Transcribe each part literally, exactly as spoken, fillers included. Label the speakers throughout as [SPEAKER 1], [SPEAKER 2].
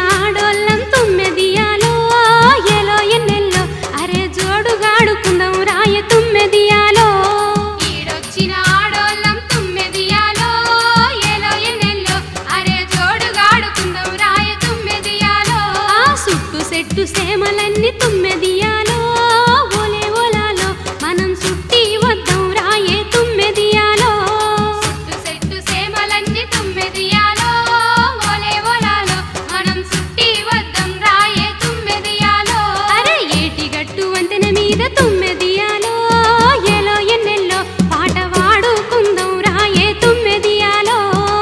[SPEAKER 1] ఆడోళ్ళం తుమ్మెదియాలో ఎలో ఎన్నెల్లో అరే జోడుగాడుకుందాం రాయ తుమ్మెదియాలో ఈడొచ్చిన ఆడోళ్ళం తుమ్మెదియాలో ఎలో ఎన్నెల్లో అరే జోడుగాడుకుందాం రాయ తుమ్మెదియాలో ఆ సుట్టు సెట్టు సేమలన్నీ తుమ్మెదియాలో ఓలే ఓలాలో మనం సుట్టి వద్దాం రాయే తుమ్మెదియాలో సుట్టు సెట్టు సేమలన్నీ తుమ్మెదియాలో ఓలే ఓలాలో మనం సుట్టి వద్దాం రాయే తుమ్మెదియాలో అరే ఏటి గట్టు వంతెన మీద తుమ్మెదియాలో ఎలో ఎన్నెల్లో పాట వాడుకుందాం రాయే తుమ్మెదియాలో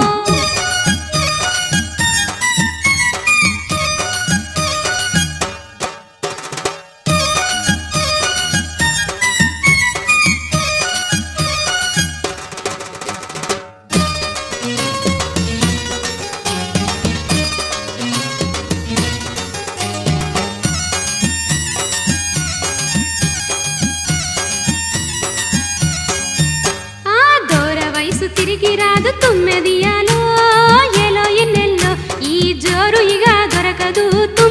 [SPEAKER 1] ఆ దూర వయసు తిరిగి రాదు తుమ్మెదియాలో ఎలో ఎన్నెల్లో ఈ జోరు ఇక దొరకదు